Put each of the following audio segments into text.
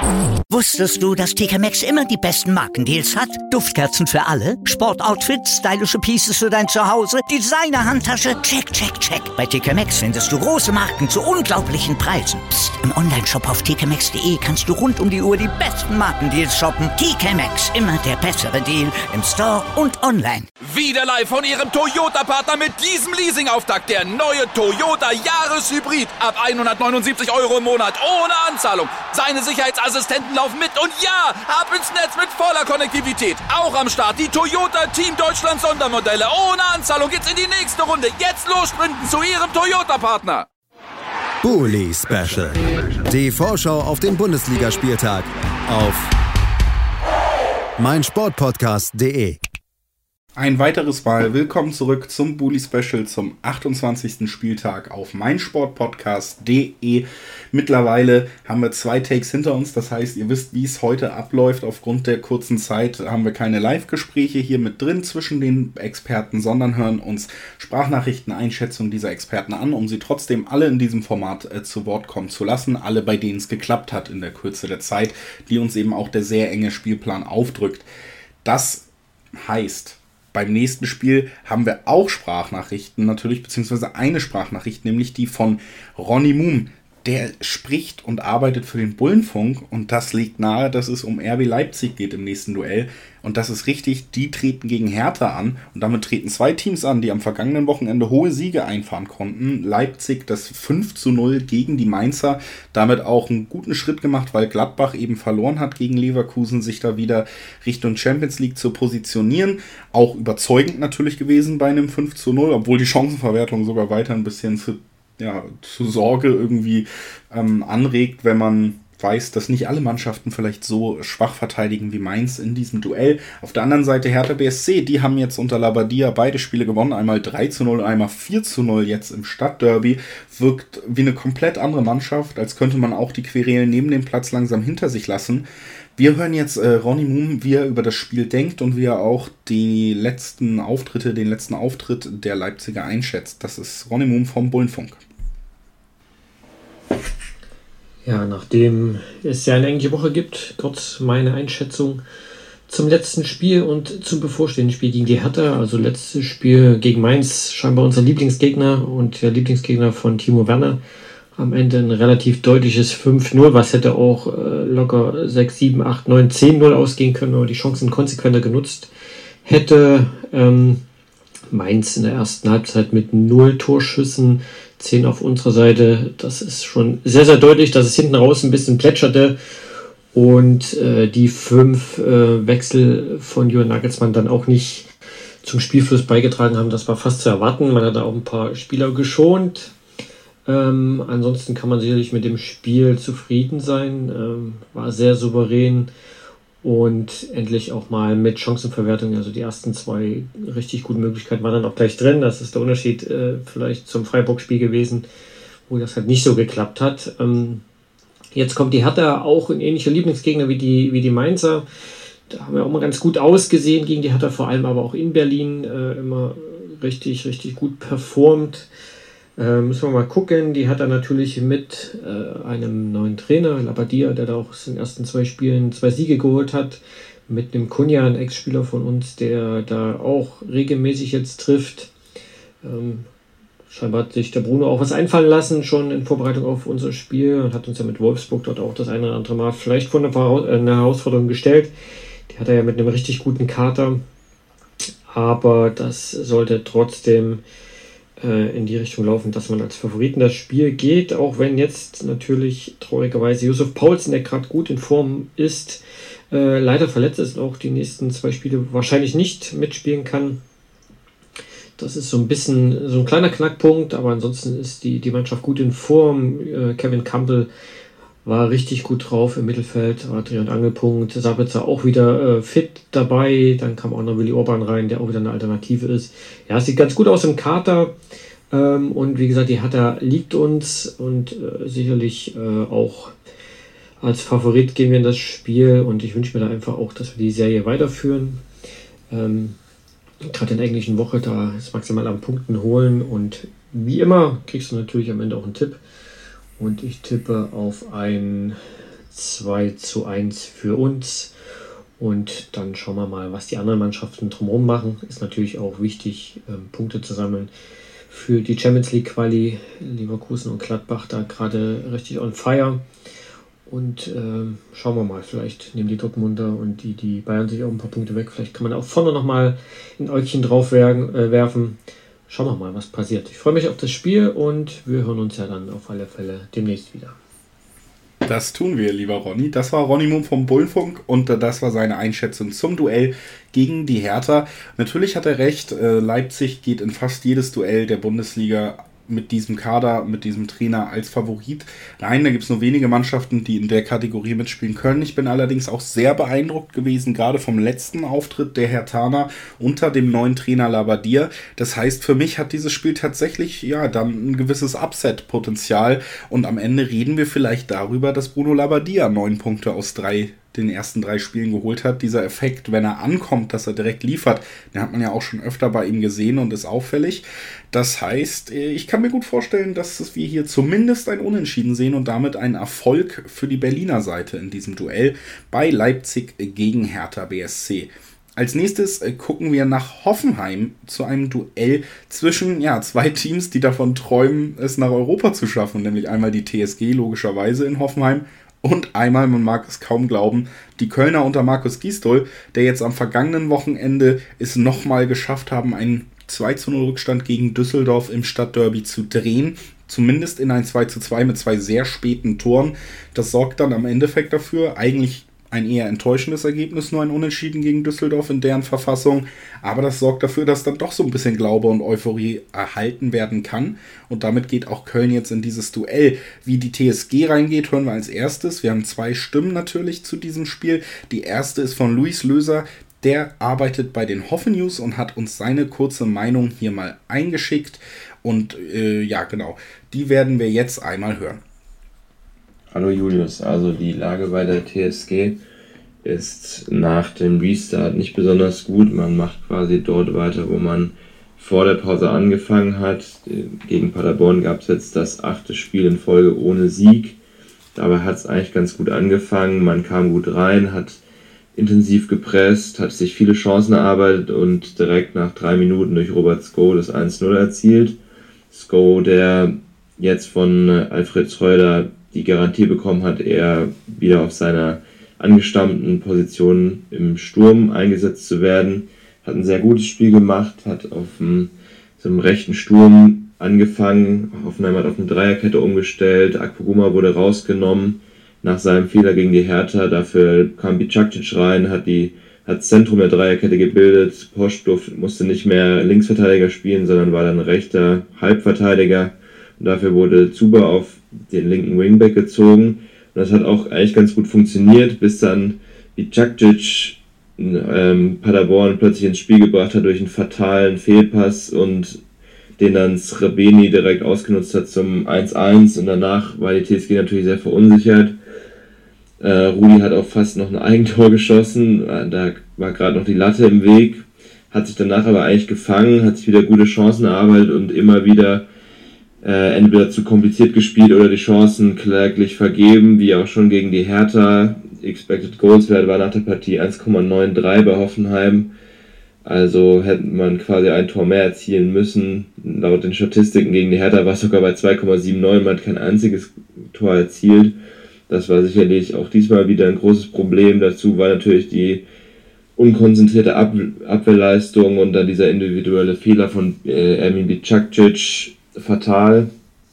Wusstest du, dass TK Maxx immer die besten Markendeals hat? Duftkerzen für alle, Sportoutfits, stylische Pieces für dein Zuhause, Designer-Handtasche, check, check, check. Bei TK Maxx findest du große Marken zu unglaublichen Preisen. Psst. Im Onlineshop auf tkmaxx.de kannst du rund um die Uhr die besten Markendeals shoppen. TK Maxx, immer der bessere Deal im Store und online. Wieder live von Ihrem Toyota-Partner mit diesem Leasing-Auftakt. Der neue Toyota Jahreshybrid. Ab 179 € im Monat. Ohne Anzahlung. Seine Sicherheitsassistenten laufen mit. Und ja, ab ins Netz mit voller Konnektivität. Auch am Start die Toyota Team Deutschland Sondermodelle. Ohne Anzahlung geht's in die nächste Runde. Jetzt los sprinten zu Ihrem Toyota-Partner. Bully Special. Die Vorschau auf den Bundesligaspieltag auf meinsportpodcast.de. Ein weiteres Mal willkommen zurück zum Bully Special zum 28. Spieltag auf meinsportpodcast.de. Mittlerweile haben wir 2 Takes hinter uns, das heißt, ihr wisst, wie es heute abläuft. Aufgrund der kurzen Zeit haben wir keine Live-Gespräche hier mit drin zwischen den Experten, sondern hören uns Sprachnachrichten, Einschätzungen dieser Experten an, um sie trotzdem alle in diesem Format zu Wort kommen zu lassen. Alle, bei denen es geklappt hat in der Kürze der Zeit, die uns eben auch der sehr enge Spielplan aufdrückt. Das heißt, beim nächsten Spiel haben wir auch Sprachnachrichten natürlich, beziehungsweise eine Sprachnachricht, nämlich die von Ronny Moom. Der spricht und arbeitet für den Bullenfunk und das liegt nahe, dass es um RB Leipzig geht im nächsten Duell. Und das ist richtig, die treten gegen Hertha an und damit treten 2 Teams an, die am vergangenen Wochenende hohe Siege einfahren konnten. Leipzig das 5:0 gegen die Mainzer, damit auch einen guten Schritt gemacht, weil Gladbach eben verloren hat gegen Leverkusen, sich da wieder Richtung Champions League zu positionieren. Auch überzeugend natürlich gewesen bei einem 5:0, obwohl die Chancenverwertung sogar weiter ein bisschen zu Sorge irgendwie anregt, wenn man weiß, dass nicht alle Mannschaften vielleicht so schwach verteidigen wie Mainz in diesem Duell. Auf der anderen Seite Hertha BSC, die haben jetzt unter Labadia beide Spiele gewonnen, einmal 3:0, einmal 4:0 jetzt im Stadtderby. Wirkt wie eine komplett andere Mannschaft, als könnte man auch die Querelen neben dem Platz langsam hinter sich lassen. Wir hören jetzt Ronny Moom, wie er über das Spiel denkt und wie er auch den letzten Auftritt der Leipziger einschätzt. Das ist Ronny Moom vom Bullenfunk. Ja, nachdem es ja eine englische Woche gibt, kurz meine Einschätzung zum letzten Spiel und zum bevorstehenden Spiel gegen die Hertha. Also letztes Spiel gegen Mainz, scheinbar unser Lieblingsgegner und der Lieblingsgegner von Timo Werner. Am Ende ein relativ deutliches 5:0, was hätte auch locker 6, 7, 8, 9, 10:0 ausgehen können, aber die Chancen konsequenter genutzt hätte. Mainz in der ersten Halbzeit mit 0 Torschüssen, 10 auf unserer Seite. Das ist schon sehr, sehr deutlich, dass es hinten raus ein bisschen plätscherte und die 5 Wechsel von Julian Nagelsmann dann auch nicht zum Spielfluss beigetragen haben. Das war fast zu erwarten. Man hat auch ein paar Spieler geschont. Ansonsten kann man sicherlich mit dem Spiel zufrieden sein. War sehr souverän und endlich auch mal mit Chancenverwertung. Also die ersten 2 richtig guten Möglichkeiten waren dann auch gleich drin. Das ist der Unterschied vielleicht zum Freiburg-Spiel gewesen, wo das halt nicht so geklappt hat. Jetzt kommt die Hertha, auch ein ähnlicher Lieblingsgegner wie die Mainzer. Da haben wir auch mal ganz gut ausgesehen gegen die Hertha, vor allem aber auch in Berlin immer richtig, richtig gut performt. Müssen wir mal gucken. Die hat er natürlich mit einem neuen Trainer, Labadia, der da auch in den ersten 2 Spielen 2 Siege geholt hat. Mit einem Kunja, ein Ex-Spieler von uns, der da auch regelmäßig jetzt trifft. Scheinbar hat sich der Bruno auch was einfallen lassen, schon in Vorbereitung auf unser Spiel. Und hat uns ja mit Wolfsburg dort auch das eine oder andere Mal vielleicht vor eine Herausforderung gestellt. Die hat er ja mit einem richtig guten Kater. Aber das sollte trotzdem in die Richtung laufen, dass man als Favoriten das Spiel geht, auch wenn jetzt natürlich traurigerweise Yusuf Poulsen, der gerade gut in Form ist, leider verletzt ist und auch die nächsten 2 Spiele wahrscheinlich nicht mitspielen kann. Das ist so ein bisschen so ein kleiner Knackpunkt, aber ansonsten ist die Mannschaft gut in Form. Kevin Campbell war richtig gut drauf im Mittelfeld, war Dreh- und Angelpunkt. Sabitzer auch wieder fit dabei. Dann kam auch noch Willi Orban rein, der auch wieder eine Alternative ist. Ja, es sieht ganz gut aus im Kader. Und wie gesagt, die Hertha liegt uns und sicherlich auch als Favorit gehen wir in das Spiel. Und ich wünsche mir da einfach auch, dass wir die Serie weiterführen. Gerade in der englischen Woche da ist maximal an Punkten holen. Und wie immer kriegst du natürlich am Ende auch einen Tipp. Und ich tippe auf ein 2:1 für uns. Und dann schauen wir mal, was die anderen Mannschaften drumherum machen. Ist natürlich auch wichtig, Punkte zu sammeln für die Champions League Quali. Leverkusen und Gladbach da gerade richtig on fire. Und schauen wir mal, vielleicht nehmen die Dortmunder und die Bayern sich auch ein paar Punkte weg. Vielleicht kann man auch vorne nochmal ein Äugchen drauf werfen. Schauen wir mal, was passiert. Ich freue mich auf das Spiel und wir hören uns ja dann auf alle Fälle demnächst wieder. Das tun wir, lieber Ronny. Das war Ronny Mumm vom Bullenfunk und das war seine Einschätzung zum Duell gegen die Hertha. Natürlich hat er recht, Leipzig geht in fast jedes Duell der Bundesliga mit diesem Kader, mit diesem Trainer als Favorit rein. Da gibt es nur wenige Mannschaften, die in der Kategorie mitspielen können. Ich bin allerdings auch sehr beeindruckt gewesen, gerade vom letzten Auftritt der Herthaner unter dem neuen Trainer Labbadia. Das heißt, für mich hat dieses Spiel tatsächlich dann ein gewisses Upset-Potenzial und am Ende reden wir vielleicht darüber, dass Bruno Labbadia 9 Punkte aus den ersten 3 Spielen geholt hat. Dieser Effekt, wenn er ankommt, dass er direkt liefert, den hat man ja auch schon öfter bei ihm gesehen und ist auffällig. Das heißt, ich kann mir gut vorstellen, dass wir hier zumindest ein Unentschieden sehen und damit einen Erfolg für die Berliner Seite in diesem Duell bei Leipzig gegen Hertha BSC. Als nächstes gucken wir nach Hoffenheim zu einem Duell zwischen 2 Teams, die davon träumen, es nach Europa zu schaffen, nämlich einmal die TSG logischerweise in Hoffenheim und einmal, man mag es kaum glauben, die Kölner unter Markus Gisdol, der jetzt am vergangenen Wochenende es nochmal geschafft haben, einen 2:0 Rückstand gegen Düsseldorf im Stadtderby zu drehen. Zumindest in ein 2:2 mit 2 sehr späten Toren. Das sorgt dann am Endeffekt dafür, eigentlich ein eher enttäuschendes Ergebnis, nur ein Unentschieden gegen Düsseldorf in deren Verfassung. Aber das sorgt dafür, dass dann doch so ein bisschen Glaube und Euphorie erhalten werden kann. Und damit geht auch Köln jetzt in dieses Duell. Wie die TSG reingeht, hören wir als erstes. Wir haben 2 Stimmen natürlich zu diesem Spiel. Die erste ist von Luis Löser. Der arbeitet bei den Hoffen-News und hat uns seine kurze Meinung hier mal eingeschickt. Und genau, die werden wir jetzt einmal hören. Hallo Julius, also die Lage bei der TSG ist nach dem Restart nicht besonders gut. Man macht quasi dort weiter, wo man vor der Pause angefangen hat. Gegen Paderborn gab es jetzt das 8. Spiel in Folge ohne Sieg. Dabei hat es eigentlich ganz gut angefangen. Man kam gut rein, hat intensiv gepresst, hat sich viele Chancen erarbeitet und direkt nach 3 Minuten durch Robert Sko das 1:0 erzielt. Sko, der jetzt von Alfred Schröder die Garantie bekommen hat, er wieder auf seiner angestammten Position im Sturm eingesetzt zu werden. Hat ein sehr gutes Spiel gemacht, hat auf so einem rechten Sturm angefangen. Hoffenheim hat auf eine Dreierkette umgestellt. Akpoguma wurde rausgenommen nach seinem Fehler gegen die Hertha. Dafür kam Bicakcic rein, hat das Zentrum der Dreierkette gebildet. Posch musste nicht mehr Linksverteidiger spielen, sondern war dann rechter Halbverteidiger. Und dafür wurde Zuber auf den linken Wingback gezogen. Und das hat auch eigentlich ganz gut funktioniert, bis dann Bicakcic Paderborn plötzlich ins Spiel gebracht hat durch einen fatalen Fehlpass und den dann Srebeni direkt ausgenutzt hat zum 1:1. Und danach war die TSG natürlich sehr verunsichert. Rudi hat auch fast noch ein Eigentor geschossen. Da war gerade noch die Latte im Weg. Hat sich danach aber eigentlich gefangen, hat sich wieder gute Chancen erarbeitet und immer wieder entweder zu kompliziert gespielt oder die Chancen kläglich vergeben, wie auch schon gegen die Hertha. Expected Goals Wert war nach der Partie 1,93 bei Hoffenheim. Also hätte man quasi ein Tor mehr erzielen müssen. Laut den Statistiken gegen die Hertha war es sogar bei 2,79. Man hat kein einziges Tor erzielt. Das war sicherlich auch diesmal wieder ein großes Problem. Dazu war natürlich die unkonzentrierte Abwehrleistung und dann dieser individuelle Fehler von Ermin Bicakcic fatal.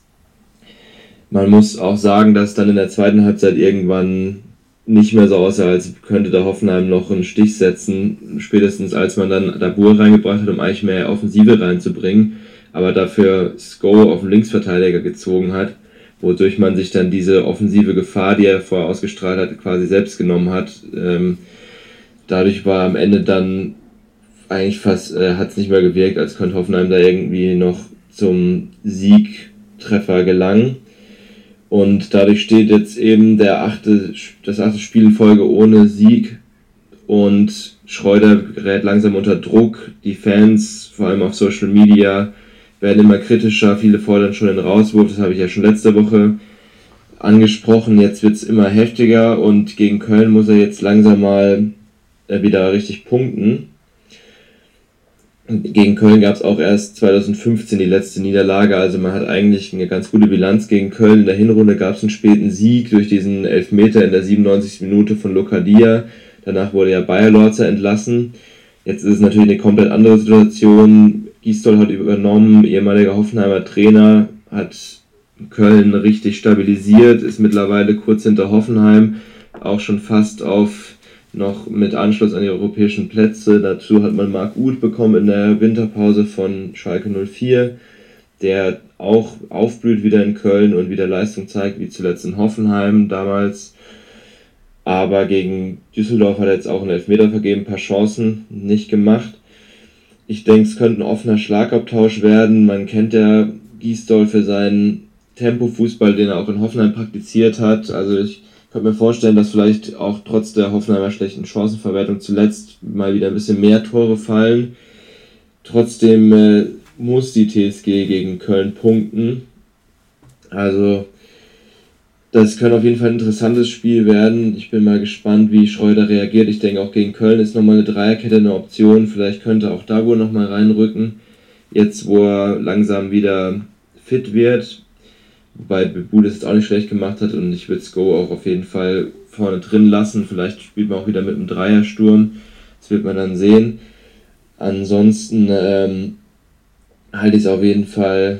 Man muss auch sagen, dass dann in der zweiten Halbzeit irgendwann nicht mehr so aussah, als könnte der Hoffenheim noch einen Stich setzen, spätestens als man dann Dabur reingebracht hat, um eigentlich mehr Offensive reinzubringen, aber dafür Sko auf den Linksverteidiger gezogen hat, wodurch man sich dann diese offensive Gefahr, die er vorher ausgestrahlt hat, quasi selbst genommen hat. Dadurch war am Ende dann eigentlich fast, hat es nicht mehr gewirkt, als könnte Hoffenheim da irgendwie noch zum Siegtreffer gelangen. Und dadurch steht jetzt eben das 8. Spiel in Folge ohne Sieg und Schreuder gerät langsam unter Druck. Die Fans, vor allem auf Social Media, werden immer kritischer. Viele fordern schon den Rauswurf, das habe ich ja schon letzte Woche angesprochen, jetzt wird es immer heftiger und gegen Köln muss er jetzt langsam mal wieder richtig punkten. Gegen Köln gab es auch erst 2015 die letzte Niederlage, also man hat eigentlich eine ganz gute Bilanz gegen Köln. In der Hinrunde gab es einen späten Sieg durch diesen Elfmeter in der 97. Minute von Lokadia. Danach wurde ja Bayer-Lorzer entlassen. Jetzt ist es natürlich eine komplett andere Situation. Gisdol hat übernommen, ehemaliger Hoffenheimer Trainer, hat Köln richtig stabilisiert, ist mittlerweile kurz hinter Hoffenheim, auch schon fast auf noch mit Anschluss an die europäischen Plätze. Dazu hat man Marc Uth bekommen in der Winterpause von Schalke 04, der auch aufblüht wieder in Köln und wieder Leistung zeigt, wie zuletzt in Hoffenheim damals. Aber gegen Düsseldorf hat er jetzt auch einen Elfmeter vergeben, ein paar Chancen nicht gemacht. Ich denke, es könnte ein offener Schlagabtausch werden. Man kennt ja Gisdol für seinen Tempo-Fußball, den er auch in Hoffenheim praktiziert hat. Also ich könnte mir vorstellen, dass vielleicht auch trotz der Hoffenheimer schlechten Chancenverwertung zuletzt mal wieder ein bisschen mehr Tore fallen. Trotzdem muss die TSG gegen Köln punkten. Also das könnte auf jeden Fall ein interessantes Spiel werden. Ich bin mal gespannt, wie Schreuder reagiert. Ich denke, auch gegen Köln ist nochmal eine Dreierkette eine Option. Vielleicht könnte auch Dago nochmal reinrücken, jetzt wo er langsam wieder fit wird. Wobei Bebu das jetzt auch nicht schlecht gemacht hat und ich würde Sko auch auf jeden Fall vorne drin lassen. Vielleicht spielt man auch wieder mit einem Dreiersturm. Das wird man dann sehen. Ansonsten halte ich es auf jeden Fall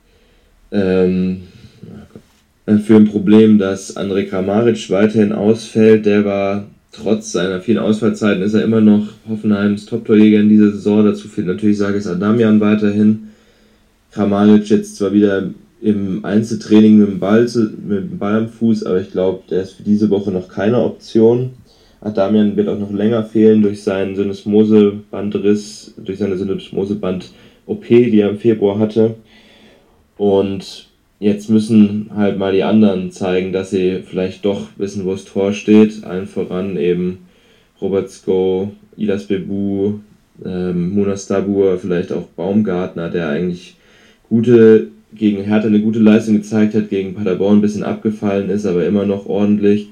für ein Problem, dass Andrej Kramaric weiterhin ausfällt. Der war trotz seiner vielen Ausfallzeiten, ist er immer noch Hoffenheims Top-Torjäger in dieser Saison. Dazu fehlt natürlich Sargis Adamian weiterhin. Kramaric jetzt zwar wieder im Einzeltraining mit dem Ball am Fuß, aber ich glaube, der ist für diese Woche noch keine Option. Adamian wird auch noch länger fehlen durch seinen Syndesmosebandriss, durch seine Syndesmoseband-OP, die er im Februar hatte. Und jetzt müssen halt mal die anderen zeigen, dass sie vielleicht doch wissen, wo das Tor steht. Allen voran eben Robert Sko, Ilas Bebu, Munas Dabur, vielleicht auch Baumgartner, der eigentlich gegen Hertha eine gute Leistung gezeigt hat, gegen Paderborn ein bisschen abgefallen ist, aber immer noch ordentlich.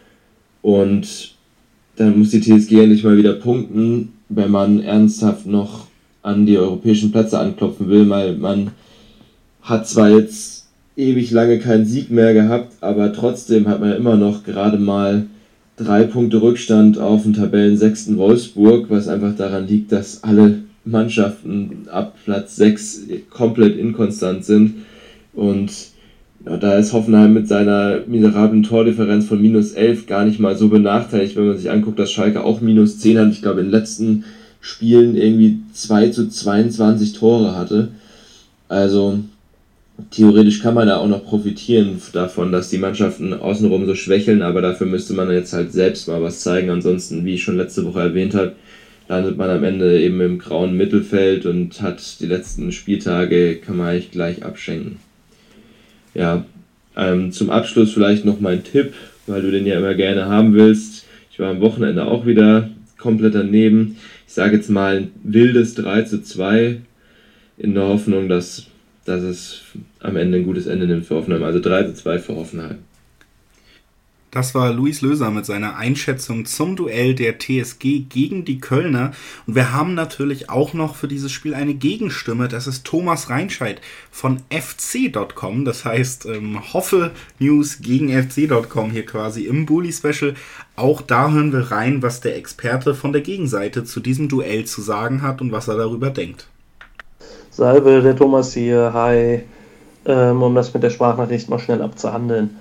Und dann muss die TSG endlich mal wieder punkten, wenn man ernsthaft noch an die europäischen Plätze anklopfen will, weil man hat zwar jetzt ewig lange keinen Sieg mehr gehabt, aber trotzdem hat man immer noch gerade mal 3 Punkte Rückstand auf den Tabellensechsten Wolfsburg, was einfach daran liegt, dass alle Mannschaften ab Platz 6 komplett inkonstant sind und ja, da ist Hoffenheim mit seiner miserablen Tordifferenz von -11 gar nicht mal so benachteiligt, wenn man sich anguckt, dass Schalke auch -10 hat. Ich glaube, in den letzten Spielen irgendwie 2:22 Tore hatte. Also theoretisch kann man da auch noch profitieren davon, dass die Mannschaften außenrum so schwächeln, aber dafür müsste man jetzt halt selbst mal was zeigen. Ansonsten, wie ich schon letzte Woche erwähnt habe, landet man am Ende eben im grauen Mittelfeld und hat die letzten Spieltage, kann man eigentlich gleich abschenken. Ja, zum Abschluss vielleicht noch mein Tipp, weil du den ja immer gerne haben willst. Ich war am Wochenende auch wieder komplett daneben. Ich sage jetzt mal ein wildes 3:2 in der Hoffnung, dass es am Ende ein gutes Ende nimmt für Hoffenheim. Also 3:2 für Hoffenheim. Das war Luis Löser mit seiner Einschätzung zum Duell der TSG gegen die Kölner. Und wir haben natürlich auch noch für dieses Spiel eine Gegenstimme. Das ist Thomas Reinscheid von fc.com. Das heißt, Hoffe News gegen fc.com hier quasi im Bully Special. Auch da hören wir rein, was der Experte von der Gegenseite zu diesem Duell zu sagen hat und was er darüber denkt. Salve, der Thomas hier. Hi. Um das mit der Sprachnachricht mal schnell abzuhandeln.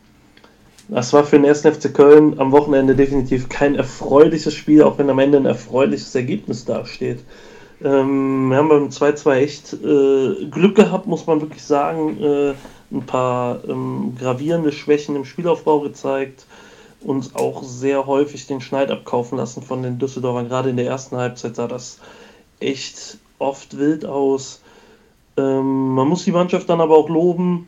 Das war für den 1. FC Köln am Wochenende definitiv kein erfreuliches Spiel, auch wenn am Ende ein erfreuliches Ergebnis dasteht. Wir haben beim 2:2 echt Glück gehabt, muss man wirklich sagen. Ein paar gravierende Schwächen im Spielaufbau gezeigt. Uns auch sehr häufig den Schneid abkaufen lassen von den Düsseldorfern. Gerade in der ersten Halbzeit sah das echt oft wild aus. Man muss die Mannschaft dann aber auch loben.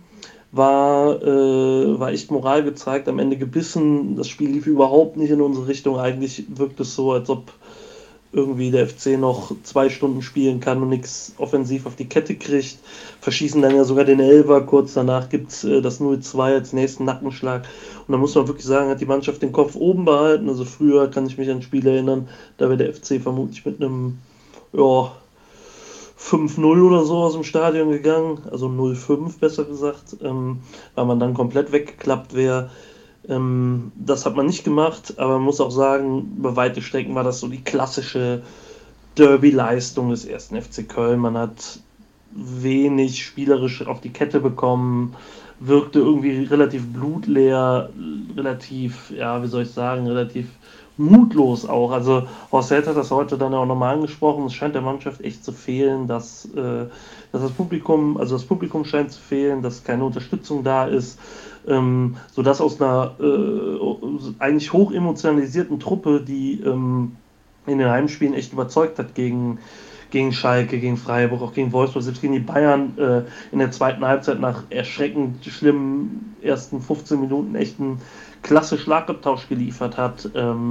War echt Moral gezeigt, am Ende gebissen. Das Spiel lief überhaupt nicht in unsere Richtung. Eigentlich wirkt es so, als ob irgendwie der FC noch 2 Stunden spielen kann und nichts offensiv auf die Kette kriegt. Verschießen dann ja sogar den Elfer, kurz danach gibt es das 0-2 als nächsten Nackenschlag. Und da muss man wirklich sagen, hat die Mannschaft den Kopf oben behalten. Also früher kann ich mich an Spiele erinnern, da wäre der FC vermutlich mit einem 5-0 oder so aus dem Stadion gegangen, also 0-5 besser gesagt, weil man dann komplett weggeklappt wäre. Das hat man nicht gemacht, aber man muss auch sagen, über weite Strecken war das so die klassische Derby-Leistung des 1. FC Köln. Man hat wenig spielerisch auf die Kette bekommen, wirkte irgendwie relativ blutleer, relativ mutlos auch. Also Horst Held hat das heute dann auch nochmal angesprochen. Es scheint der Mannschaft echt zu fehlen, dass das Publikum scheint zu fehlen, dass keine Unterstützung da ist, sodass aus einer eigentlich hoch emotionalisierten Truppe, die in den Heimspielen echt überzeugt hat gegen Schalke, gegen Freiburg, auch gegen Wolfsburg, selbst gegen die Bayern in der zweiten Halbzeit nach erschreckend schlimmen ersten 15 Minuten echt einen klasse Schlagabtausch geliefert hat.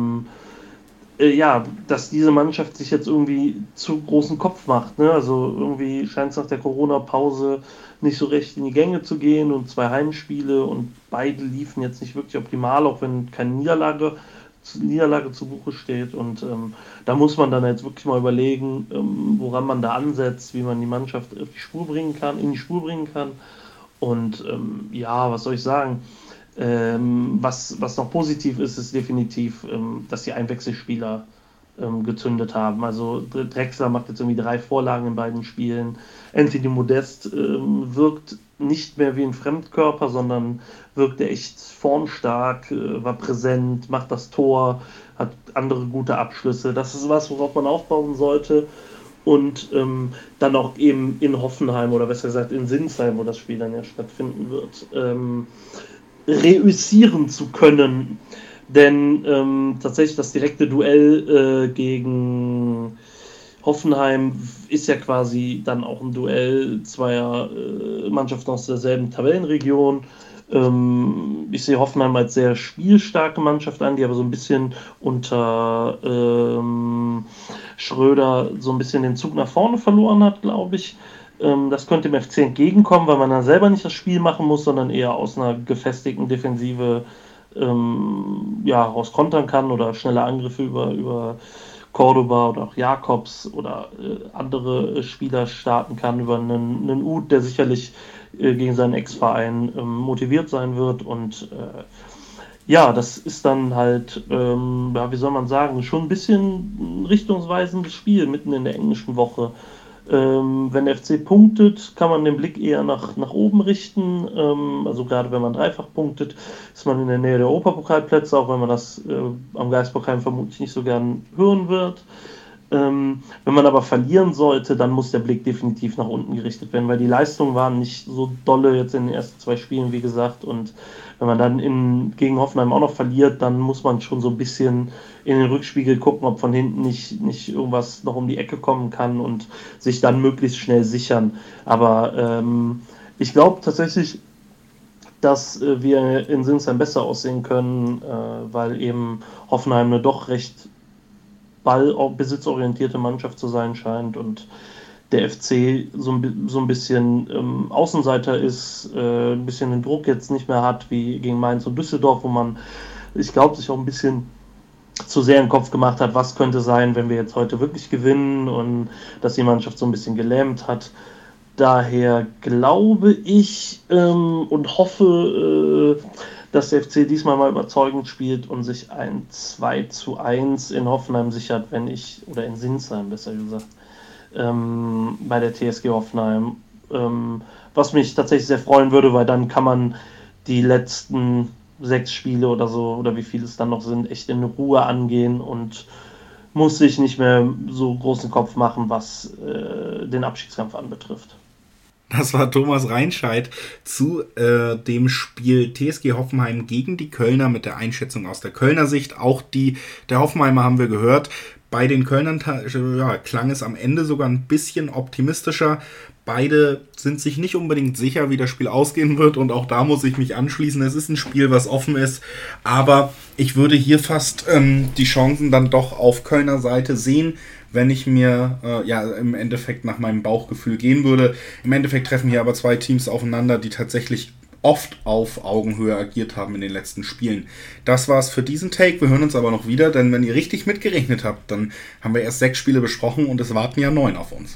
Dass diese Mannschaft sich jetzt irgendwie zu großen Kopf macht. Ne? Also irgendwie scheint es nach der Corona-Pause nicht so recht in die Gänge zu gehen und 2 Heimspiele und beide liefen jetzt nicht wirklich optimal, auch wenn keine Niederlage zu Buche steht. Und da muss man dann jetzt wirklich mal überlegen, woran man da ansetzt, wie man die Mannschaft in die Spur bringen kann. Und was soll ich sagen? Was noch positiv ist, ist definitiv, dass die Einwechselspieler gezündet haben. Also Drexler macht jetzt irgendwie 3 Vorlagen in beiden Spielen. Anthony Modest wirkt nicht mehr wie ein Fremdkörper, sondern wirkte echt formstark, war präsent, macht das Tor, hat andere gute Abschlüsse. Das ist was, worauf man aufbauen sollte. Und dann auch eben in Hoffenheim oder besser gesagt in Sinsheim, wo das Spiel dann ja stattfinden wird, reüssieren zu können. Denn tatsächlich das direkte Duell gegen Hoffenheim ist ja quasi dann auch ein Duell zweier Mannschaften aus derselben Tabellenregion. Ich sehe Hoffenheim als sehr spielstarke Mannschaft an, die aber so ein bisschen unter Schröder so ein bisschen den Zug nach vorne verloren hat, glaube ich. Das könnte dem FC entgegenkommen, weil man dann selber nicht das Spiel machen muss, sondern eher aus einer gefestigten Defensive rauskontern kann oder schnelle Angriffe über Cordoba oder auch Jakobs oder andere Spieler starten kann, über einen Uth, der sicherlich gegen seinen Ex-Verein motiviert sein wird. Und das ist dann halt, wie soll man sagen, schon ein bisschen ein richtungsweisendes Spiel mitten in der englischen Woche. Wenn der FC punktet, kann man den Blick eher nach oben richten. Also gerade wenn man dreifach punktet, ist man in der Nähe der Europapokalplätze, auch wenn man das am Geisbockheim vermutlich nicht so gern hören wird. Wenn man aber verlieren sollte, dann muss der Blick definitiv nach unten gerichtet werden, weil die Leistungen waren nicht so dolle jetzt in den ersten 2 Spielen, wie gesagt. Und wenn man dann gegen Hoffenheim auch noch verliert, dann muss man schon so ein bisschen in den Rückspiegel gucken, ob von hinten nicht irgendwas noch um die Ecke kommen kann und sich dann möglichst schnell sichern. Aber ich glaube tatsächlich, dass wir in Sinsheim besser aussehen können, weil eben Hoffenheim eine doch recht besitzorientierte Mannschaft zu sein scheint und der FC so ein bisschen Außenseiter ist, ein bisschen den Druck jetzt nicht mehr hat wie gegen Mainz und Düsseldorf, wo man, ich glaube, sich auch ein bisschen zu sehr im Kopf gemacht hat, was könnte sein, wenn wir jetzt heute wirklich gewinnen, und dass die Mannschaft so ein bisschen gelähmt hat. Daher glaube ich und hoffe, dass der FC diesmal mal überzeugend spielt und sich ein 2:1 in Hoffenheim sichert, oder in Sinsheim besser gesagt, bei der TSG Hoffenheim. Was mich tatsächlich sehr freuen würde, weil dann kann man die letzten 6 Spiele oder so, oder wie viele es dann noch sind, echt in Ruhe angehen und muss sich nicht mehr so großen Kopf machen, was den Abstiegskampf anbetrifft. Das war Thomas Reinscheid zu dem Spiel TSG Hoffenheim gegen die Kölner mit der Einschätzung aus der Kölner Sicht. Auch der Hoffenheimer haben wir gehört. Bei den Kölnern klang es am Ende sogar ein bisschen optimistischer. Beide sind sich nicht unbedingt sicher, wie das Spiel ausgehen wird, und auch da muss ich mich anschließen. Es ist ein Spiel, was offen ist, aber ich würde hier fast die Chancen dann doch auf Kölner Seite sehen, wenn ich mir im Endeffekt nach meinem Bauchgefühl gehen würde. Im Endeffekt treffen hier aber zwei Teams aufeinander, die tatsächlich oft auf Augenhöhe agiert haben in den letzten Spielen. Das war's für diesen Take. Wir hören uns aber noch wieder, denn wenn ihr richtig mitgerechnet habt, dann haben wir erst 6 Spiele besprochen und es warten ja 9 auf uns.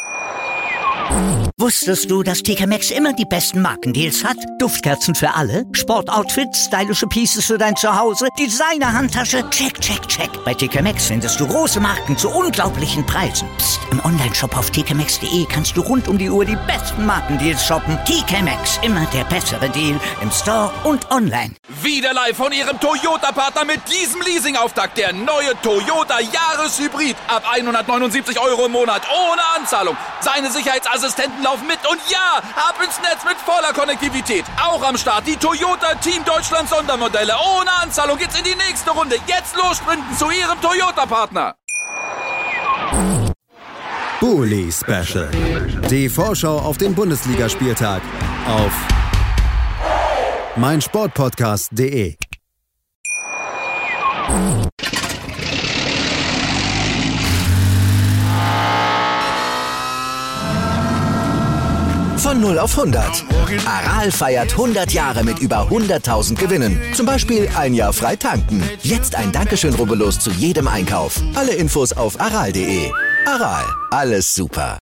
Wusstest du, dass TK Maxx immer die besten Markendeals hat? Duftkerzen für alle, Sportoutfits, stylische Pieces für dein Zuhause, Designer-Handtasche, check, check, check. Bei TK Maxx findest du große Marken zu unglaublichen Preisen. Psst. Im Onlineshop auf tkmaxx.de kannst du rund um die Uhr die besten Markendeals shoppen. TK Maxx, immer der bessere Deal im Store und online. Wieder live von ihrem Toyota-Partner mit diesem Leasing-Auftakt. Der neue Toyota Jahreshybrid. Ab 179 Euro im Monat ohne Anzahlung. Seine Sicherheitsassistenten laufen mit und ja, ab ins Netz mit voller Konnektivität. Auch am Start die Toyota Team Deutschland Sondermodelle. Ohne Anzahlung geht's in die nächste Runde. Jetzt los sprinten zu ihrem Toyota-Partner. Bully Special. Die Vorschau auf den Bundesligaspieltag auf meinsportpodcast.de. Von 0 auf 100. Aral feiert 100 Jahre mit über 100.000 Gewinnen. Zum Beispiel ein Jahr frei tanken. Jetzt ein Dankeschön, rubbellos zu jedem Einkauf. Alle Infos auf aral.de. Aral, alles super.